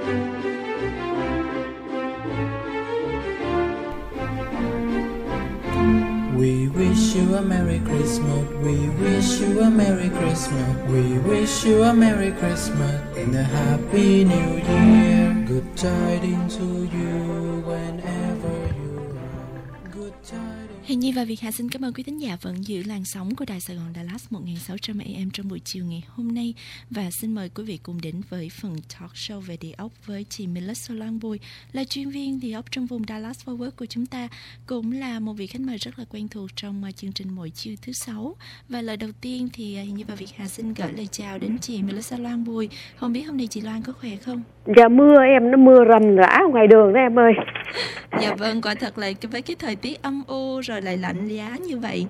We wish you a Merry Christmas. We wish you a Merry Christmas. We wish you a Merry Christmas and a Happy New Year. Good tidings to you whenever you are. Good tidings. Hiền Nhi và Việt Hà xin cảm ơn quý thính giả vẫn giữ làn sóng của Đài Sài Gòn Dallas 1600 AM trong buổi chiều ngày hôm nay, và xin mời quý vị cùng đến với phần talk show về địa ốc với chị Melissa Loan Bùi, là chuyên viên địa ốc trong vùng Dallas Fort Worth của chúng ta, cũng là một vị khách mời rất là quen thuộc trong chương trình mỗi chiều thứ Sáu. Và lời đầu tiên thì Hiền Nhi và Việt Hà xin gửi lời chào đến chị Melissa Loan Bùi. Không biết hôm nay chị Loan có khỏe không? Dạ mưa em, nó mưa rầm rã ngoài đường đó em ơi. Dạ vâng, quả thật là với cái thời tiết âm u rồi lại lạnh giá như vậy.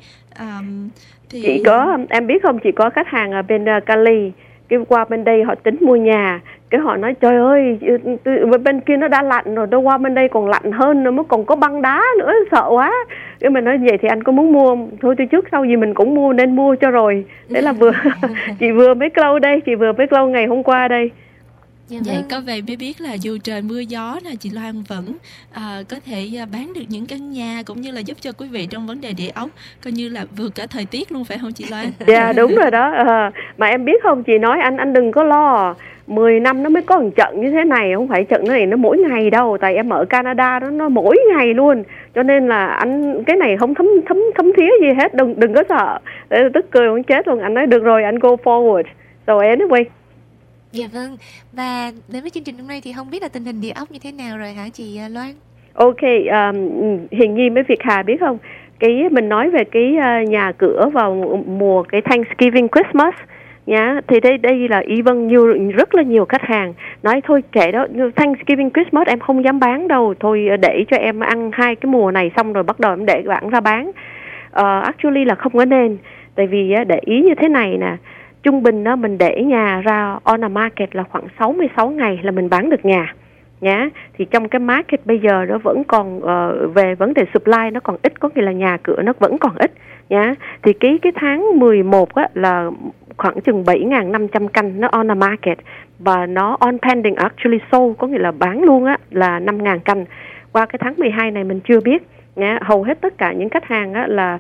Thì chị có, em biết không, chị có khách hàng ở bên Cali, cái qua bên đây họ tính mua nhà, cái họ nói trời ơi, bên kia nó đã lạnh rồi, đâu qua bên đây còn lạnh hơn nữa, mới còn có băng đá nữa, sợ quá. Cái mình nói vậy thì anh có muốn mua không? Thôi từ trước sau gì mình cũng mua nên mua cho rồi. Đấy là chị vừa mới close ngày hôm qua đây. Vậy có về mới biết là dù trời mưa gió là chị Loan vẫn có thể bán được những căn nhà, cũng như là giúp cho quý vị trong vấn đề địa ốc, coi như là vượt cả thời tiết luôn, phải không chị Loan? Dạ đúng rồi đó. Mà em biết không, chị nói anh đừng có lo, 10 năm nó mới có một trận như thế này, không phải trận này nó mỗi ngày đâu, tại em ở Canada đó, nó mỗi ngày luôn, cho nên là anh cái này không thấm thía gì hết, đừng có sợ. Để tức cười muốn chết luôn. Anh nói được rồi, anh go forward. So anyway. Dạ vâng, và đến với chương trình hôm nay thì không biết là tình hình địa ốc như thế nào rồi hả chị Loan? Ok, Hiền Nhi với Việt Hà biết không, cái mình nói về cái nhà cửa vào mùa cái Thanksgiving Christmas nhá, thì đây là rất là nhiều khách hàng nói thôi kệ đó, Thanksgiving Christmas em không dám bán đâu, thôi để cho em ăn 2 cái mùa này xong rồi bắt đầu em để bạn ra bán. Actually là không có nên, tại vì để ý như thế này nè, trung bình đó mình để nhà ra on a market là khoảng 66 ngày là mình bán được nhà nhá. Thì trong cái market bây giờ nó vẫn còn về vấn đề supply nó còn ít, có nghĩa là nhà cửa nó vẫn còn ít nhá. Thì cái tháng 11 á là khoảng chừng 7.500 căn nó on a market, và nó on pending actually sold, có nghĩa là bán luôn á là 5.000 căn. Qua cái tháng 12 này mình chưa biết nhá. Hầu hết tất cả những khách hàng á là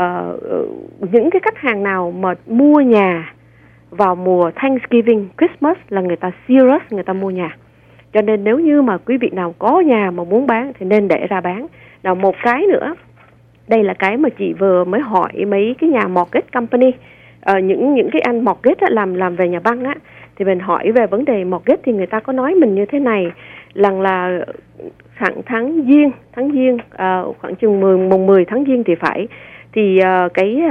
những cái khách hàng nào mà mua nhà vào mùa Thanksgiving, Christmas là người ta serious, người ta mua nhà. Cho nên nếu như mà quý vị nào có nhà mà muốn bán thì nên để ra bán. Nào một cái nữa, đây là cái mà chị vừa mới hỏi mấy cái nhà mortgage company, những cái anh mortgage làm về nhà băng á, thì mình hỏi về vấn đề mortgage thì người ta có nói mình như thế này, là khoảng tháng Giêng, khoảng chừng mùng 10 tháng Giêng thì phải, thì cái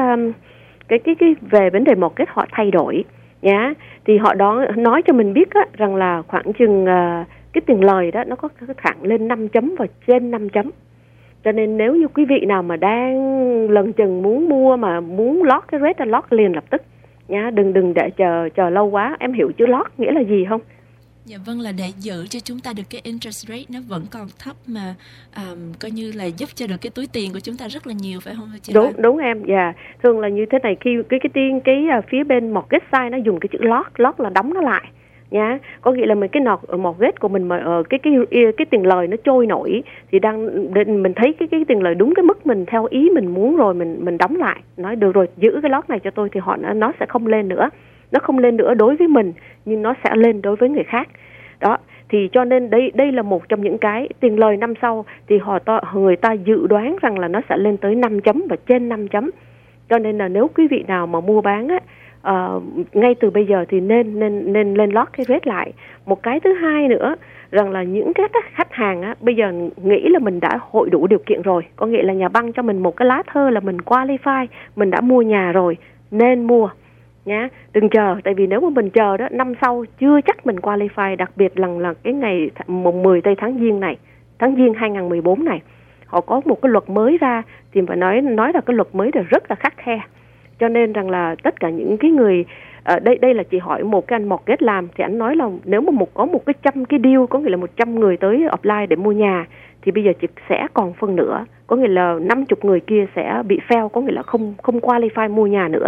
về vấn đề mortgage họ thay đổi nhá. Thì họ đó nói cho mình biết á, rằng là khoảng chừng cái tiền lời đó nó có khoảng lên 5 chấm và trên 5 chấm. Cho nên nếu như quý vị nào mà đang lần chừng muốn mua mà muốn lock cái rate là lock liền lập tức nhá, đừng để chờ lâu quá. Em hiểu chữ lock nghĩa là gì không? Dạ vâng, là để giữ cho chúng ta được cái interest rate nó vẫn còn thấp mà coi như là giúp cho được cái túi tiền của chúng ta rất là nhiều, phải không chị? Đúng em. Dạ, thường là như thế này, khi cái phía bên mortgage side nó dùng cái chữ lock là đóng nó lại nhá. Có nghĩa là cái mortgage của mình mà cái tiền lời nó trôi nổi thì mình thấy cái tiền lời đúng cái mức mình theo ý mình muốn rồi, mình đóng lại, nói được rồi giữ cái lock này cho tôi, thì nó sẽ không lên nữa. Nó không lên nữa đối với mình, nhưng nó sẽ lên đối với người khác. Đó, thì cho nên đây là một trong những cái tiền lời năm sau thì người ta dự đoán rằng là nó sẽ lên tới 5 chấm và trên 5 chấm. Cho nên là nếu quý vị nào mà mua bán á, ngay từ bây giờ thì nên lên lock cái rate lại. Một cái thứ hai nữa, rằng là những cái khách hàng á, bây giờ nghĩ là mình đã hội đủ điều kiện rồi, có nghĩa là nhà băng cho mình một cái lá thơ là mình qualify, mình đã mua nhà rồi, nên mua nhá. Đừng chờ, tại vì nếu mà mình chờ đó, năm sau chưa chắc mình qualify, đặc biệt là cái ngày mùng 10 tây tháng Giêng 2014 này, họ có một cái luật mới ra, thì phải nói là cái luật mới là rất là khắt khe. Cho nên rằng là tất cả những cái người đây là chị hỏi một cái anh mortgage làm, thì anh nói là nếu mà có một cái 100 cái deal, có nghĩa là 100 người tới apply để mua nhà, thì bây giờ chỉ sẽ còn phân nửa, có nghĩa là 50 người kia sẽ bị fail, có nghĩa là không qualify mua nhà nữa.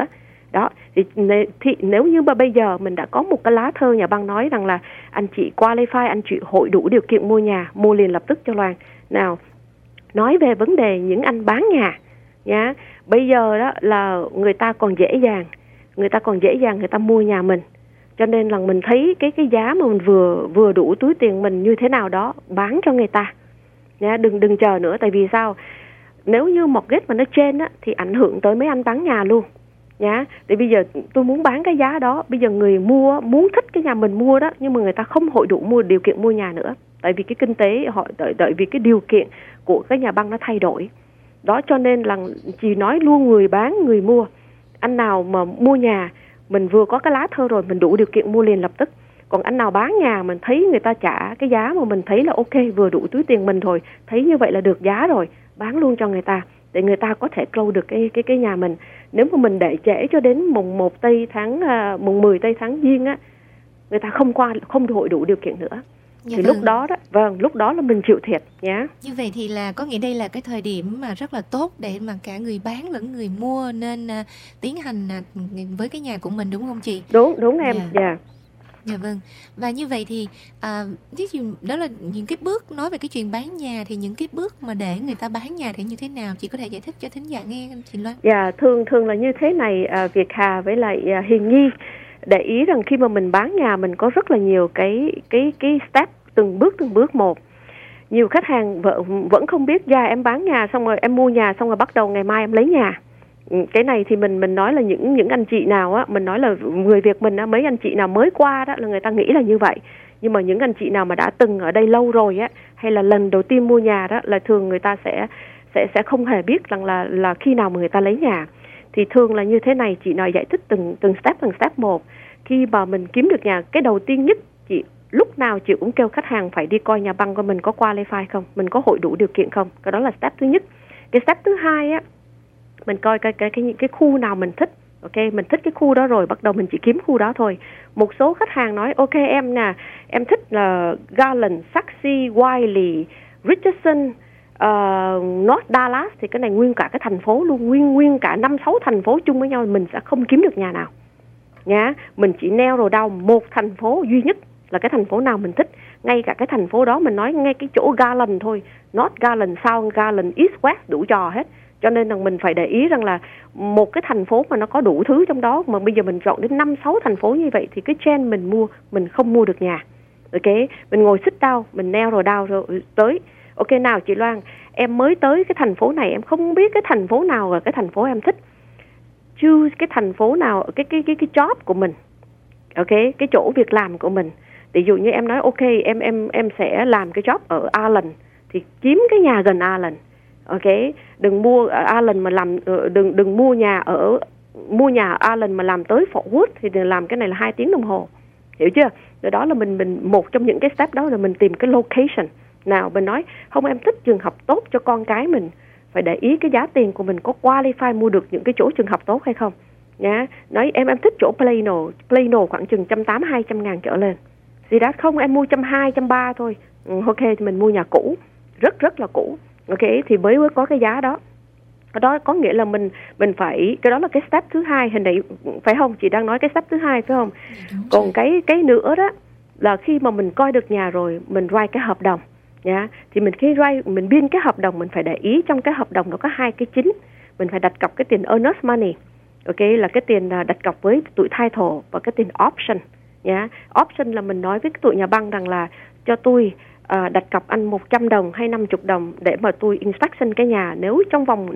Đó, thì nếu như mà bây giờ mình đã có một cái lá thơ nhà băng nói rằng là anh chị qualify, anh chị hội đủ điều kiện mua nhà, mua liền lập tức cho Loan. Nào, nói về vấn đề những anh bán nhà nhá, bây giờ đó là người ta còn dễ dàng người ta mua nhà mình, cho nên là mình thấy cái giá mà mình vừa đủ túi tiền mình như thế nào đó bán cho người ta nhá, đừng chờ nữa. Tại vì sao? Nếu như mortgage mà nó trên á thì ảnh hưởng tới mấy anh bán nhà luôn nhá. Thì bây giờ tôi muốn bán cái giá đó, bây giờ người mua muốn thích cái nhà mình mua đó, nhưng mà người ta không hội đủ điều kiện mua nhà nữa, tại vì cái kinh tế họ tại vì cái điều kiện của cái nhà băng nó thay đổi đó. Cho nên là chỉ nói luôn người bán người mua, anh nào mà mua nhà mình vừa có cái lá thơ rồi mình đủ điều kiện mua liền lập tức. Còn anh nào bán nhà mình thấy người ta trả cái giá mà mình thấy là ok, vừa đủ túi tiền mình rồi, thấy như vậy là được giá rồi, bán luôn cho người ta để người ta có thể close được cái nhà mình. Nếu mà mình để trễ cho đến mùng 10 tây tháng Giêng á, người ta không hội đủ điều kiện nữa. Dạ thì vâng. lúc đó là mình chịu thiệt nhá. Như vậy thì là có nghĩa đây là cái thời điểm mà rất là tốt để mà cả người bán lẫn người mua nên tiến hành với cái nhà của mình, đúng không chị? Đúng em. Dạ. Dạ vâng. Và như vậy thì ví dụ đó là những cái bước nói về cái chuyện bán nhà, thì những cái bước mà để người ta bán nhà thì như thế nào, chị có thể giải thích cho thính giả nghe chị Loan? Dạ, thường là như thế này, Việt Hà với lại Hiền Nhi để ý rằng khi mà mình bán nhà mình có rất là nhiều cái step từng bước một. Nhiều khách hàng vẫn không biết, em bán nhà xong rồi em mua nhà xong rồi bắt đầu ngày mai em lấy nhà. Cái này thì mình nói là những anh chị nào á, mình nói là người Việt mình á, mấy anh chị nào mới qua đó là người ta nghĩ là như vậy. Nhưng mà những anh chị nào mà đã từng ở đây lâu rồi á, hay là lần đầu tiên mua nhà đó, là thường người ta sẽ không hề biết rằng là khi nào mà người ta lấy nhà. Thì thường là như thế này, chị nói giải thích từng step một. Khi mà mình kiếm được nhà, cái đầu tiên nhất lúc nào chị cũng kêu khách hàng phải đi coi nhà băng coi mình có qualify không, mình có hội đủ điều kiện không. Cái đó là step thứ nhất. Cái step thứ hai á, mình coi cái khu nào mình thích. Ok, mình thích cái khu đó rồi, bắt đầu mình chỉ kiếm khu đó thôi. Một số khách hàng nói ok em thích là Garland, Saxe, Wiley, Richardson, North Dallas, thì cái này nguyên cả cái thành phố luôn, nguyên cả 5-6 thành phố chung với nhau, mình sẽ không kiếm được nhà nào nhá. Mình chỉ narrow down một thành phố duy nhất, là cái thành phố nào mình thích. Ngay cả cái thành phố đó mình nói ngay cái chỗ Garland thôi, North Garland, South Garland, East West, đủ trò hết. Cho nên là mình phải để ý rằng là một cái thành phố mà nó có đủ thứ trong đó, mà bây giờ mình chọn đến 5-6 thành phố như vậy thì cái trend mình mua, mình không mua được nhà. Ok, mình ngồi sit down, mình narrow down rồi tới. Ok, nào chị Loan, em mới tới cái thành phố này, em không biết cái thành phố nào là cái thành phố em thích. Choose cái thành phố nào, cái job của mình. Ok, cái chỗ việc làm của mình. Ví dụ như em nói ok, em sẽ làm cái job ở Allen, thì kiếm cái nhà gần Allen. Ok, đừng mua ở Allen mà làm đừng mua nhà ở Allen mà làm tới Fort Worth, thì làm cái này là 2 tiếng đồng hồ. Hiểu chưa? Rồi đó là mình một trong những cái step đó là mình tìm cái location. Nào mình nói không, em thích trường học tốt cho con cái mình, phải để ý cái giá tiền của mình có qualify mua được những cái chỗ trường học tốt hay không nhá. Nói em thích chỗ Plano khoảng chừng 180-200 ngàn trở lên. Thì đã không, em mua 120-130 thôi. Ok, thì mình mua nhà cũ, rất là cũ. Ok, thì mới có cái giá đó. Đó có nghĩa là mình phải, cái đó là cái step thứ hai, hình này phải không? Chị đang nói cái step thứ hai phải không? Còn cái nữa đó là khi mà mình coi được nhà rồi, mình write cái hợp đồng nha. Thì mình biên cái hợp đồng, mình phải để ý trong cái hợp đồng nó có 2 cái chính. Mình phải đặt cọc cái tiền earnest money. Ok, là cái tiền đặt cọc với tụi title, và cái tiền option nhá. Option là mình nói với tụi nhà băng rằng là cho tôi đặt cọc anh 100 đồng hay 50 đồng để mà tôi inspection cái nhà. Nếu trong vòng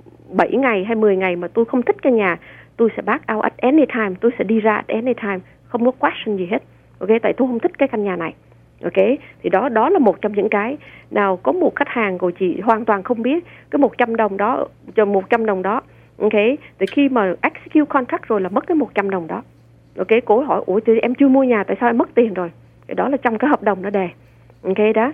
7 ngày hay 10 ngày mà tôi không thích cái nhà, tôi sẽ back out at any time, tôi sẽ đi ra at any time, không có question gì hết. Ok, tại tôi không thích cái căn nhà này. Ok, thì đó là một trong những cái. Nào có một khách hàng của chị hoàn toàn không biết cái 100 đồng đó, cho 100 đồng đó. Ok, thì khi mà execute contract rồi là mất cái 100 đồng đó. Ok, cô hỏi ủa thì em chưa mua nhà, tại sao em mất tiền rồi? Cái đó là trong cái hợp đồng nó đề. Ok đó,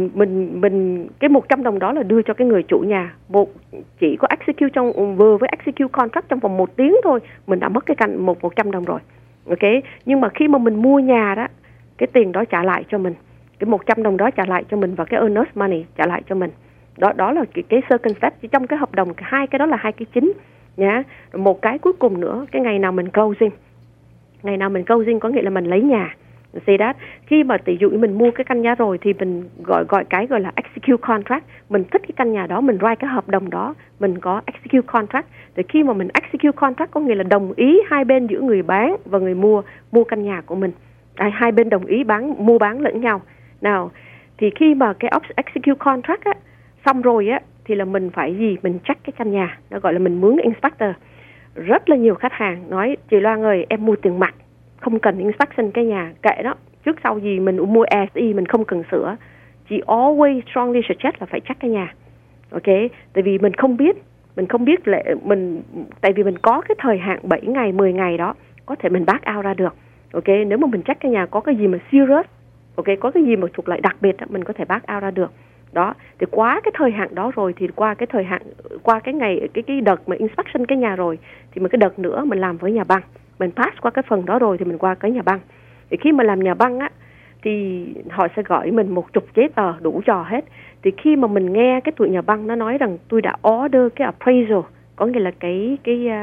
mình cái 100 đồng đó là đưa cho cái người chủ nhà. Chỉ có execute vừa với execute contract trong vòng 1 tiếng thôi, mình đã mất cái 100 đồng rồi. Ok, nhưng mà khi mà mình mua nhà đó, cái tiền đó trả lại cho mình, cái 100 đồng đó trả lại cho mình, và cái earnest money trả lại cho mình. Đó là cái circumstance trong cái hợp đồng, 2 cái đó là 2 cái chính. nhá. Một cái cuối cùng nữa, cái ngày nào mình closing. Ngày nào mình closing có nghĩa là mình lấy nhà. See that? Khi mà tỷ dụ như mình mua cái căn nhà rồi thì mình gọi là execute contract. Mình thích cái căn nhà đó, mình write cái hợp đồng đó, mình có execute contract. Thì khi mà mình execute contract có nghĩa là đồng ý hai bên giữa người bán và người mua căn nhà của mình. Hai bên đồng ý mua bán lẫn nhau. Nào, thì khi mà cái execute contract á, xong rồi á, thì là mình phải gì? Mình check cái căn nhà, nó gọi là mình mướn inspector. Rất là nhiều khách hàng nói, chị Loan ơi, em mua tiền mặt, không cần inspection cái nhà, kệ đó, trước sau gì mình mua SE, mình không cần sửa. Chị always strongly suggest là phải check cái nhà. Ok, tại vì mình không biết tại vì mình có cái thời hạn 7 ngày, 10 ngày đó, có thể mình back out ra được. Ok, nếu mà mình check cái nhà có cái gì mà serious, ok, có cái gì mà thuộc loại đặc biệt, mình có thể back out ra được. Đó, thì qua cái thời hạn đó rồi thì qua cái ngày cái đợt mà inspection cái nhà rồi thì một cái đợt nữa mình làm với nhà băng, mình pass qua cái phần đó rồi thì mình qua cái nhà băng. Thì khi mà làm nhà băng á thì họ sẽ gọi mình 10 giấy tờ đủ trò hết. Thì khi mà mình nghe cái tụi nhà băng nó nói rằng tôi đã order cái appraisal, có nghĩa là cái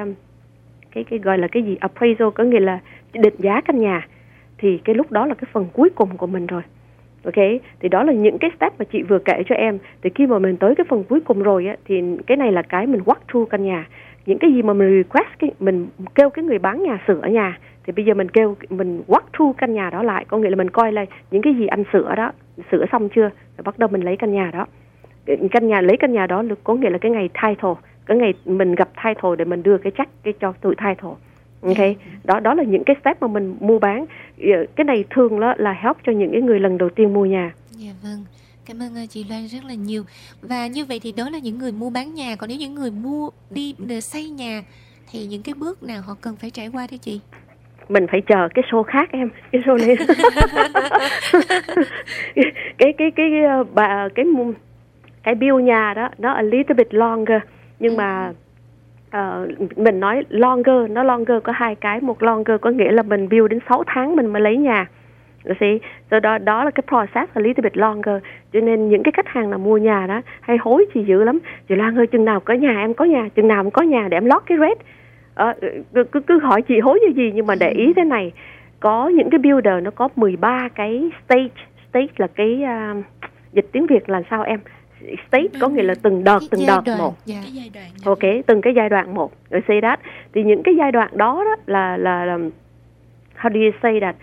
gọi là cái gì, appraisal có nghĩa là định giá căn nhà, thì cái lúc đó là cái phần cuối cùng của mình rồi. Ok, thì đó là những cái step mà chị vừa kể cho em. Thì khi mà mình tới cái phần cuối cùng rồi á, thì cái này là cái mình walk through căn nhà. Những cái gì mà mình request, mình kêu cái người bán nhà sửa nhà, thì bây giờ mình walk through căn nhà đó lại, có nghĩa là mình coi lại những cái gì anh sửa đó, sửa xong chưa, rồi bắt đầu mình lấy căn nhà đó. Lấy căn nhà đó có nghĩa là cái ngày title, cái ngày mình gặp title để mình đưa cái check cho tụi title. Ok, đó là những cái step mà mình mua bán. Cái này thường là help cho những cái người lần đầu tiên mua nhà. Dạ vâng, cảm ơn chị Loan rất là nhiều. Và như vậy thì đó là những người mua bán nhà. Còn nếu những người đi xây nhà thì những cái bước nào họ cần phải trải qua thưa chị? Mình phải chờ cái show khác em, cái show này. cái build nhà đó nó a little bit longer, nhưng mà mình nói longer có hai cái. Một longer có nghĩa là mình build đến 6 tháng mình mới lấy nhà. So đó là cái process a little bit longer. Cho nên những cái khách hàng nào mua nhà đó hay hối chị dữ lắm. Chị Loan ơi, chừng nào có nhà em có nhà, chừng nào em có nhà để em lót cái rate. Cứ hỏi chị hối như gì, nhưng mà để ý thế này, có những cái builder nó có 13 cái stage là cái dịch tiếng Việt là sao em? Stage có nghĩa là từng đợt một. Cái giai đoạn. Ok, từng cái giai đoạn một. Rồi say that. Thì những cái giai đoạn đó là how do you say that?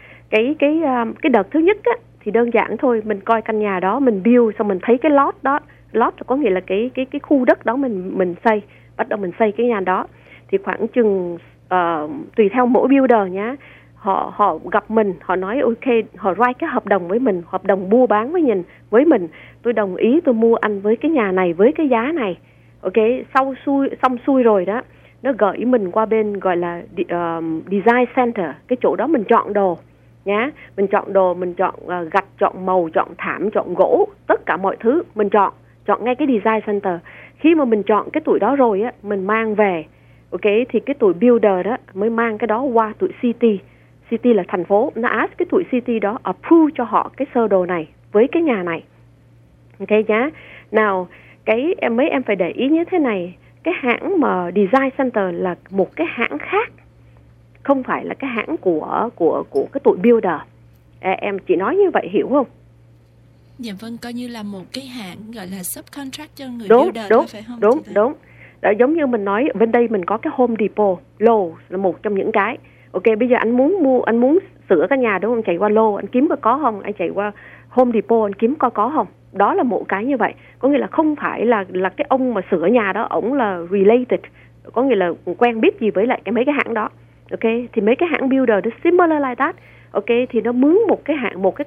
Cái đợt thứ nhất á thì đơn giản thôi, mình coi căn nhà đó, mình build xong mình thấy cái lot đó, lot có nghĩa là cái khu đất đó mình xây, bắt đầu mình xây cái nhà đó. Thì khoảng chừng tùy theo mỗi builder nhá, họ gặp mình, họ nói ok, họ write cái hợp đồng với mình, hợp đồng mua bán với mình, tôi đồng ý tôi mua anh với cái nhà này với cái giá này. Ok, xong xuôi rồi đó, nó gửi mình qua bên gọi là design center, cái chỗ đó mình chọn đồ nhá, mình chọn đồ, mình chọn gạch, chọn màu, chọn thảm, chọn gỗ, tất cả mọi thứ mình chọn ngay cái design center. Khi mà mình chọn cái tuổi đó rồi á, mình mang về. Ok, thì cái tuổi builder đó mới mang cái đó qua tụi city là thành phố, nó ask cái tụi city đó approve cho họ cái sơ đồ này với cái nhà này. Ok nhá. Nào, mấy em phải để ý như thế này, cái hãng mà design center là một cái hãng khác, không phải là cái hãng của cái tụi builder. Em chỉ nói như vậy hiểu không? Dạ vâng, coi như là một cái hãng gọi là subcontract cho người builder đó, phải không? Đúng. Đó, giống như mình nói bên đây mình có cái Home Depot, Lowe's là một trong những cái. Ok, bây giờ anh muốn sửa cái nhà đúng không? Anh chạy qua Lowe's anh kiếm có không? Anh chạy qua Home Depot anh kiếm có không? Đó là một cái như vậy. Có nghĩa là không phải là cái ông mà sửa nhà đó ổng là related, có nghĩa là quen biết gì với lại mấy cái hãng đó. Ok, thì mấy cái hãng builder nó similar like that. Ok, thì nó mướn một cái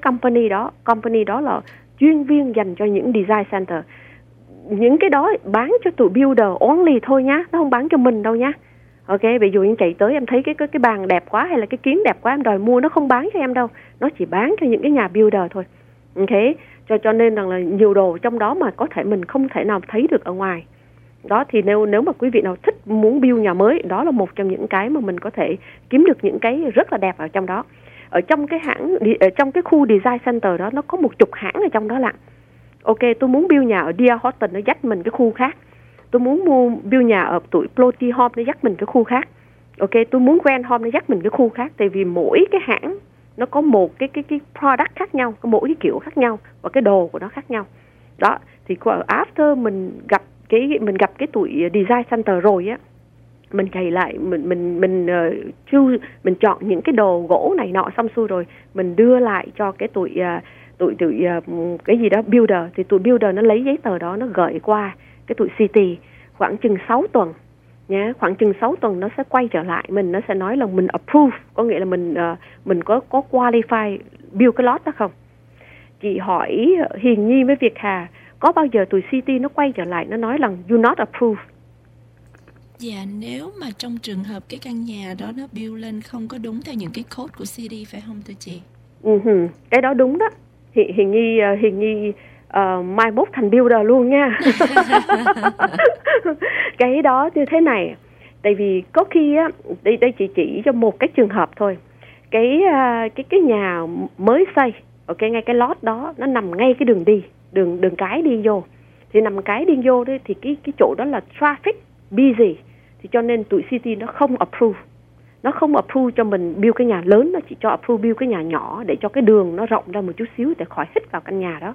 company đó là chuyên viên dành cho những design center. Những cái đó bán cho tụi builder only thôi nhá, nó không bán cho mình đâu nhá. Ok, ví dụ như chạy tới em thấy cái bàn đẹp quá hay là cái kiến đẹp quá em đòi mua, nó không bán cho em đâu, nó chỉ bán cho những cái nhà builder thôi. Ok, cho nên rằng là nhiều đồ trong đó mà có thể mình không thể nào thấy được ở ngoài. Đó, thì nếu mà quý vị nào thích muốn build nhà mới, đó là một trong những cái mà mình có thể kiếm được những cái rất là đẹp ở trong đó. Ở trong cái trong cái khu design center đó nó có 10 hãng ở trong đó lận. Ok, tôi muốn build nhà ở Deer Horton, nó dắt mình cái khu khác. tôi muốn mua build nhà ở tụi Ploti Home, nó dắt mình cái khu khác. Ok, tôi muốn Grand Home, nó dắt mình cái khu khác. Tại vì mỗi cái hãng nó có một cái product khác nhau, có mỗi cái kiểu khác nhau và cái đồ của nó khác nhau. Đó, thì after mình gặp cái tụi design center rồi á, mình chạy lại, mình chọn những cái đồ gỗ này nọ xong xuôi rồi, mình đưa lại cho cái tụi cái gì đó builder, thì tụi builder nó lấy giấy tờ đó, nó gửi qua cái tụi city khoảng chừng 6 tuần nhá, khoảng chừng 6 tuần nó sẽ quay trở lại mình, nó sẽ nói là mình approve, có nghĩa là mình có qualify build cái lot đó không. Chị hỏi Hiền Nhi với Việt Hà, có bao giờ tụi city nó quay trở lại nó nói là you not approve? Dạ, nếu mà trong trường hợp cái căn nhà đó nó build lên không có đúng theo những cái code của CD, phải không thưa chị? Cái đó đúng đó. Hiền Nhi mai mốt thành builder luôn nha. Cái đó như thế này, tại vì có khi á, đây chị chỉ cho một cái trường hợp thôi. Cái nhà mới xây, ok, ngay cái lot đó nó nằm ngay cái đường đi, đường cái đi vô. Thì nằm cái đi vô đấy, thì cái chỗ đó là traffic busy, thì cho nên tụi city nó không approve. Nó không approve cho mình build cái nhà lớn, nó chỉ cho approve build cái nhà nhỏ để cho cái đường nó rộng ra một chút xíu để khỏi hít vào căn nhà đó,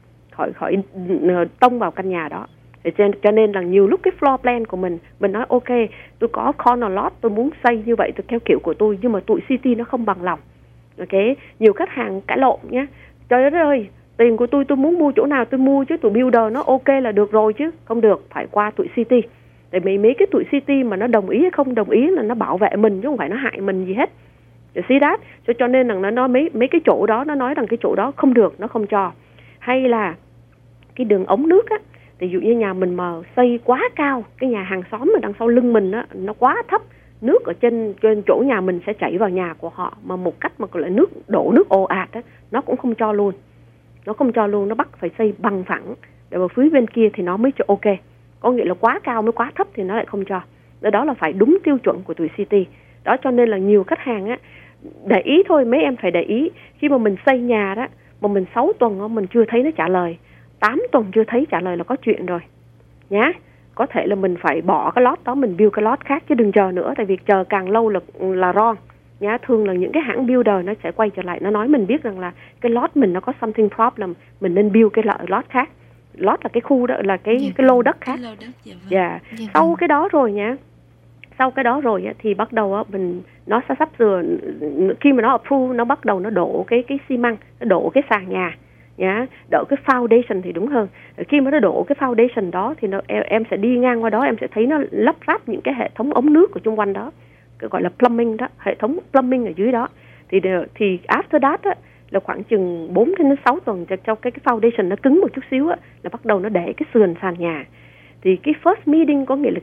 khỏi tông vào căn nhà đó. Cho nên là nhiều lúc cái floor plan của mình nói ok, tôi có corner lot, tôi muốn xây như vậy theo kiểu của tôi, nhưng mà tụi city nó không bằng lòng. Ok, nhiều khách hàng cãi lộn nhé, trời đất ơi, tiền của tôi muốn mua chỗ nào tôi mua chứ, tụi builder nó ok là được rồi chứ, không được, phải qua tụi city. Tại vì mấy cái tụi city mà nó đồng ý hay không đồng ý là nó bảo vệ mình chứ không phải nó hại mình gì hết. See that? Cho nên là nó nói mấy cái chỗ đó, nó nói rằng cái chỗ đó không được, nó không cho. Hay là cái đường ống nước á, ví dụ như nhà mình mà xây quá cao, cái nhà hàng xóm mà đằng sau lưng mình á, nó quá thấp, nước ở trên chỗ nhà mình sẽ chảy vào nhà của họ, mà một cách mà gọi là đổ nước ồ ạt á, nó cũng không cho luôn. Nó không cho luôn, nó bắt phải xây bằng phẳng, để mà phía bên kia thì nó mới cho ok. Có nghĩa là quá cao mới quá thấp thì nó lại không cho. Đó là phải đúng tiêu chuẩn của tụi city. Đó, cho nên là nhiều khách hàng á, để ý thôi, mấy em phải để ý. Khi mà mình xây nhà đó, mà mình 6 tuần đó, mình chưa thấy nó trả lời, 8 tuần chưa thấy trả lời là có chuyện rồi nhá. Có thể là mình phải bỏ cái lot đó, mình build cái lot khác chứ đừng chờ nữa. Tại vì chờ càng lâu là wrong nhá. Thường là những cái hãng builder nó sẽ quay trở lại, nó nói mình biết rằng là cái lot mình nó có something problem, mình nên build cái lot khác. Lot là cái khu đó, là cái lô đất khác. Dạ. Sau cái đó rồi nhá, sau cái đó rồi thì bắt đầu á, nó sẽ sắp sửa, khi mà nó approve, nó bắt đầu nó đổ cái xi măng, nó đổ cái sàn nhà nhá, đổ cái foundation thì đúng hơn. Khi mà nó đổ cái foundation đó thì em sẽ đi ngang qua đó, em sẽ thấy nó lắp ráp những cái hệ thống ống nước của xung quanh đó, cái gọi là plumbing đó, hệ thống plumbing ở dưới đó. Thì after that á, là khoảng chừng 4 đến 6 tuần cho cái foundation nó cứng một chút xíu á, là bắt đầu nó để cái sườn sàn nhà. Thì cái first meeting có nghĩa là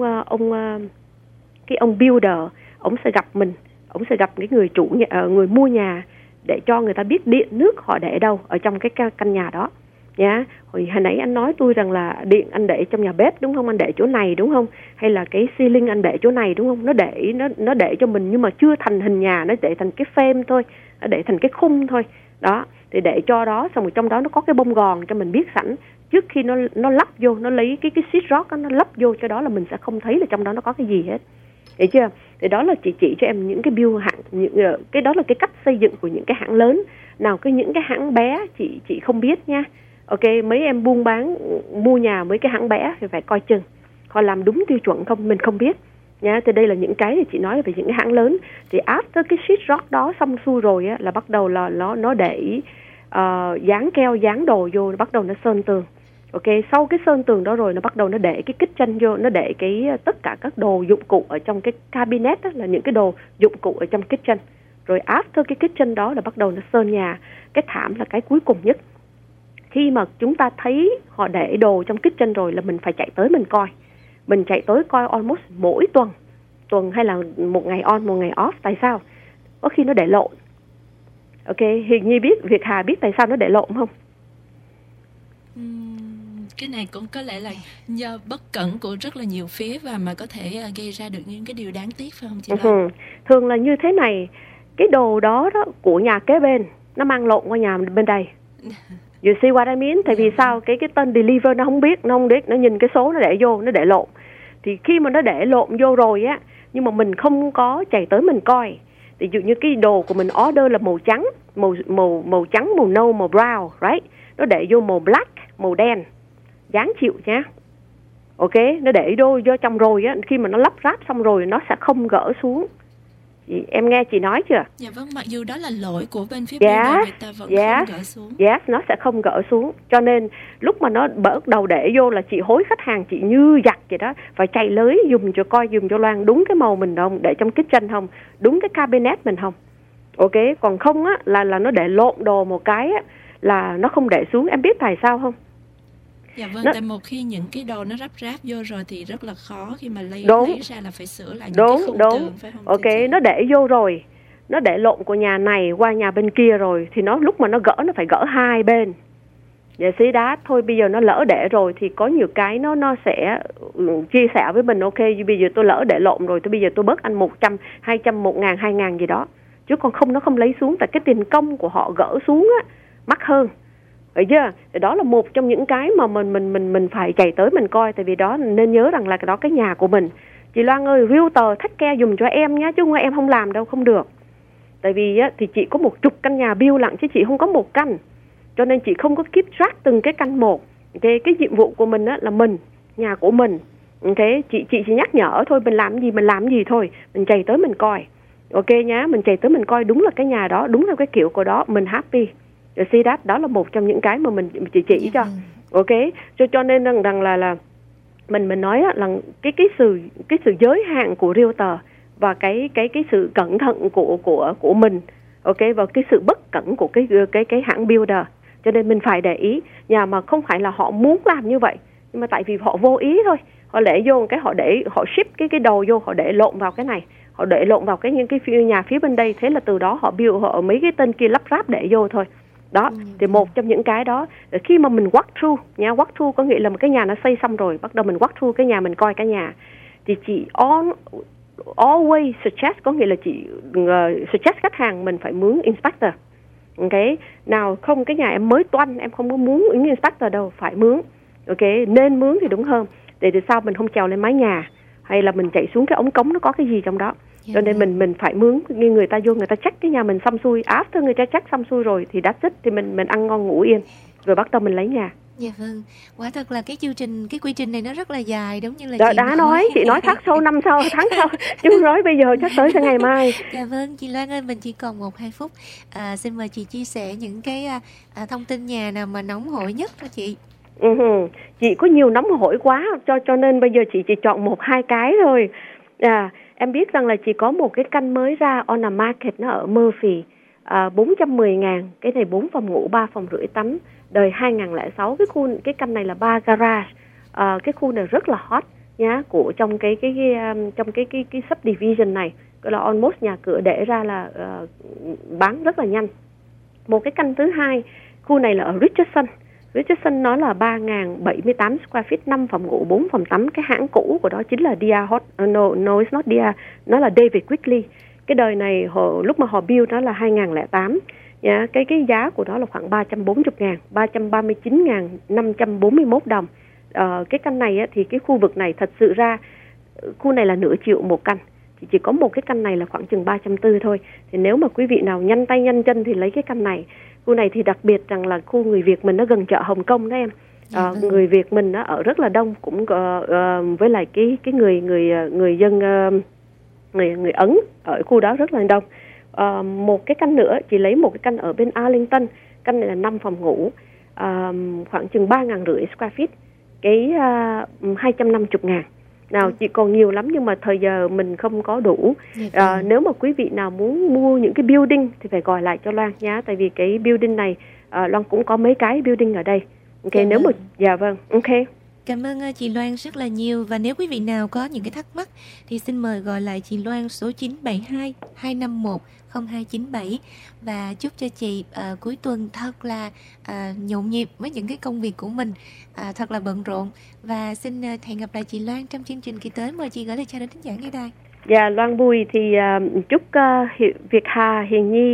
cái ông builder, ông sẽ gặp mình, ông sẽ gặp cái người chủ nhà, người mua nhà, để cho người ta biết điện nước họ để đâu ở trong cái căn nhà đó nhá. Hồi nãy anh nói tôi rằng là điện anh để trong nhà bếp đúng không, anh để chỗ này đúng không, hay là cái ceiling anh để chỗ này đúng không, nó để cho mình nhưng mà chưa thành hình nhà, nó để thành cái frame thôi, nó để thành cái khung thôi đó. Thì để cho đó, xong rồi trong đó nó có cái bông gòn cho mình biết sẵn trước khi nó lắp vô, nó lấy cái sheet rock đó, nó lắp vô cho đó là mình sẽ không thấy là trong đó nó có cái gì hết, hiểu chưa? Thì đó là chị chỉ cho em những cái build hãng, cái đó là cái cách xây dựng của những cái hãng lớn. Nào những cái hãng bé chị không biết nha. Ok, mấy em buôn bán mua nhà mấy cái hãng bé thì phải coi chừng họ làm đúng tiêu chuẩn không, mình không biết nha. Thì đây là những cái thì chị nói về những cái hãng lớn. Thì after cái sheet rock đó xong xuôi rồi á, là bắt đầu là nó để dán keo, dán đồ vô, bắt đầu nó sơn tường. Ok, sau cái sơn tường đó rồi nó bắt đầu nó để cái kitchen vô, nó để tất cả các đồ dụng cụ ở trong cái cabinet đó, là những cái đồ dụng cụ ở trong kitchen. Rồi after cái kitchen đó là bắt đầu nó sơn nhà. Cái thảm là cái cuối cùng nhất. Khi mà chúng ta thấy họ để đồ trong kitchen rồi là mình phải chạy tới mình coi. Mình chạy tới coi almost mỗi tuần hay là một ngày on, một ngày off. Tại sao? Có khi nó để lộn. Ok, Hiền Nhi biết, Việt Hà biết tại sao nó để lộn không? Cái này cũng có lẽ là do bất cẩn của rất là nhiều phía và mà có thể gây ra được những cái điều đáng tiếc, phải không chị Loan? Thường là như thế này, cái đồ đó của nhà kế bên nó mang lộn qua nhà bên đây. You see what I mean? Tại vì sao cái tên deliver nó không biết, nó nhìn cái số nó để vô, nó để lộn. Thì khi mà nó để lộn vô rồi á, nhưng mà mình không có chạy tới mình coi. Ví dụ như cái đồ của mình order là màu trắng, màu trắng, màu nâu, màu brown, right? Nó để vô màu black, màu đen, dáng chịu nhá. Ok, nó để vô trong rồi á, khi mà nó lắp ráp xong rồi nó sẽ không gỡ xuống. Em nghe chị nói chưa? Dạ vâng, mặc dù đó là lỗi của bên phía builder, người ta vẫn không gỡ xuống. Yes, nó sẽ không gỡ xuống. Cho nên lúc mà nó bắt đầu để vô là chị hối khách hàng, chị như giặt vậy đó, phải chạy lưới dùng cho Loan đúng cái màu mình không, để trong kitchen không, đúng cái cabinet mình không. Ok, còn không á là nó để lộn đồ một cái á là nó không để xuống. Em biết tại sao không? Dạ vâng, tại một khi những cái đồ nó ráp vô rồi thì rất là khó khi mà lấy ra là phải sửa lại những cái khung tường, phải không? Ok, nó để vô rồi, nó để lộn của nhà này qua nhà bên kia rồi thì nó lúc mà nó gỡ nó phải gỡ hai bên. Để xí đá thôi, bây giờ nó lỡ để rồi thì có nhiều cái nó sẽ chia sẻ với mình. Ok, bây giờ tôi lỡ để lộn rồi, bây giờ tôi bớt anh 100, 200, 1.000, 2.000 gì đó. Chứ còn không, nó không lấy xuống, tại cái tiền công của họ gỡ xuống á mắc hơn. Vậy chưa? Thì đó là một trong những cái mà mình phải chạy tới mình coi. Tại vì đó nên nhớ rằng là cái đó cái nhà của mình. Chị Loan ơi, realtor take care dùm cho em nhé, chứ không em không làm đâu, không được. Tại vì á, thì chị có 10 căn nhà build lặng chứ chị không có một căn. Cho nên chị không có keep track từng cái căn một. Cái nhiệm vụ của mình á là mình, nhà của mình. Okay? Chị chỉ nhắc nhở thôi, mình làm gì thôi, mình chạy tới mình coi. Ok nhá, mình chạy tới mình coi đúng là cái nhà đó, đúng là cái kiểu của đó, mình happy. The see that, đó là một trong những cái mà mình chỉ cho. Ok, cho nên rằng là mình nói là cái sự giới hạn của realtor và cái sự cẩn thận của mình. Ok, và cái sự bất cẩn của cái hãng builder. Cho nên mình phải để ý. Nhà mà không phải là họ muốn làm như vậy, nhưng mà tại vì họ vô ý thôi. Họ để vô cái họ ship cái đồ vô, họ để lộn vào cái này, họ để lộn vào những cái nhà phía bên đây, thế là từ đó họ build, họ mấy cái tên kia lắp ráp để vô thôi. Đó, thì một trong những cái đó, khi mà mình walk through có nghĩa là một cái nhà nó xây xong rồi, bắt đầu mình walk through cái nhà, mình coi cái nhà, thì chị always suggest, có nghĩa là chị suggest khách hàng mình phải mướn inspector. Ok, nào không cái nhà em mới toanh, em không có muốn inspector đâu, phải mướn. Ok, nên mướn thì đúng hơn, để từ sau mình không trèo lên mái nhà, hay là mình chạy xuống cái ống cống nó có cái gì trong đó. Cho nên mình phải mướn, như người ta vô người ta check cái nhà mình xong xuôi, after người ta check xong xuôi rồi thì that's it, thì mình ăn ngon ngủ yên, rồi bắt đầu mình lấy nhà. Dạ vâng, quả thật là cái quy trình này nó rất là dài, đúng như là chị nói tháng sau, chứ nói bây giờ chắc tới sang ngày mai. Dạ vâng, chị Loan ơi, mình chỉ còn 1-2 phút, xin mời chị chia sẻ những cái thông tin nhà nào mà nóng hổi nhất cho chị. Chị có nhiều nóng hổi quá, cho nên bây giờ chị chỉ chọn 1-2 cái thôi. Em biết rằng là chị có một cái căn mới ra on the market, nó ở Murphy, 410.000, cái này 4 phòng ngủ, 3 phòng rưỡi tắm, đời 2006. Cái căn này là 3 garage. Cái khu này rất là hot nhá, của trong cái subdivision này, gọi là almost nhà cửa để ra là bán rất là nhanh. Một cái căn thứ hai, khu này là ở Richardson, nó là 3.078 square feet, 5 phòng ngủ, 4 phòng tắm. Cái hãng cũ của đó chính là no, it's not DR, nó là David Quigley. Cái đời này lúc mà họ build nó là 2008. Cái giá của nó là khoảng 340.000, 339.541 đồng. Cái căn này á, thì cái khu vực này thật sự ra, khu này là nửa triệu một căn. Thì chỉ có một cái căn này là khoảng chừng 340 thôi. Thì nếu mà quý vị nào nhanh tay nhanh chân thì lấy cái căn này. Khu này thì đặc biệt rằng là khu người Việt mình, nó gần chợ Hồng Kông đó em. Người Việt mình nó ở rất là đông, cũng với lại cái người dân người Ấn ở khu đó rất là đông. Một cái căn nữa, chị lấy một cái căn ở bên Arlington. Căn này là 5 phòng ngủ, khoảng chừng 3.500 square feet, cái 250.000. Nào, chị còn nhiều lắm nhưng mà thời giờ mình không có đủ. Nếu mà quý vị nào muốn mua những cái building thì phải gọi lại cho Loan nhá. Tại vì cái building này Loan cũng có mấy cái building ở đây. Ok, nếu mà dạ vâng, ok. Cảm ơn chị Loan rất là nhiều. Và nếu quý vị nào có những cái thắc mắc thì xin mời gọi lại chị Loan số 972 251 0297. Và chúc cho chị cuối tuần thật là nhộn nhịp với những cái công việc của mình, thật là bận rộn. Và xin hẹn gặp lại chị Loan trong chương trình kỳ tới. Mời chị gửi lời chào đến thính giả nghe đài. Dạ, Loan Bùi thì chúc Việt Hà, Hiền Nhi,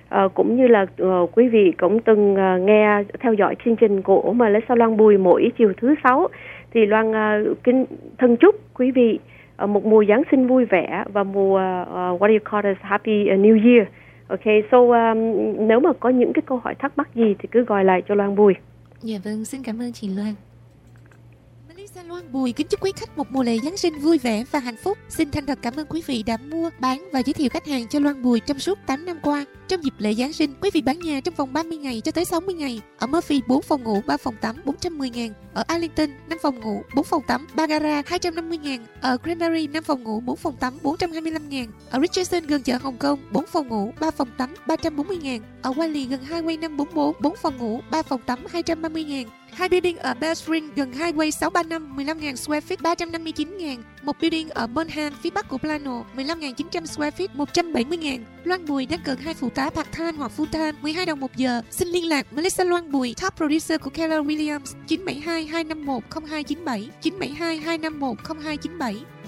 cũng như là quý vị cũng từng nghe theo dõi chương trình của Melissa Loan Bùi mỗi chiều thứ 6, thì Loan thân chúc quý vị một mùa Giáng sinh vui vẻ và mùa what do you call it, Happy New Year. Okay, so nếu mà có những cái câu hỏi thắc mắc gì thì cứ gọi lại cho Loan Bùi. Dạ vâng, xin cảm ơn chị Loan. Melissa Loan Bùi kính chúc quý khách một mùa lễ Giáng sinh vui vẻ và hạnh phúc. Xin thành thật cảm ơn quý vị đã mua, bán và giới thiệu khách hàng cho Loan Bùi trong suốt 8 năm qua. Trong dịp lễ Giáng sinh, quý vị bán nhà trong vòng 30 ngày cho tới 60 ngày. Ở Murphy 4 phòng ngủ, 3 phòng tắm 410.000. Ở Arlington 5 phòng ngủ, 4 phòng tắm, 3 gara 250.000. Ở Granbury 5 phòng ngủ, 4 phòng tắm 425.000. Ở Richardson gần chợ Hồng Kông 4 phòng ngủ, 3 phòng tắm 340.000. Ở Wiley gần Highway 544 4 phòng ngủ, 3 phòng tắm 230.000. Hai building ở Bell Spring gần Highway 635 15.000 square feet 359.000. Một building ở Bonham phía bắc của Plano 15.900 square feet 170.000. Loan Bùi đang cần 2 phụ tá part-time hoặc full-time 12 đồng một giờ. Xin liên lạc Melissa Loan Bùi, top producer của Keller Williams 972 251 0297 972 251 0297.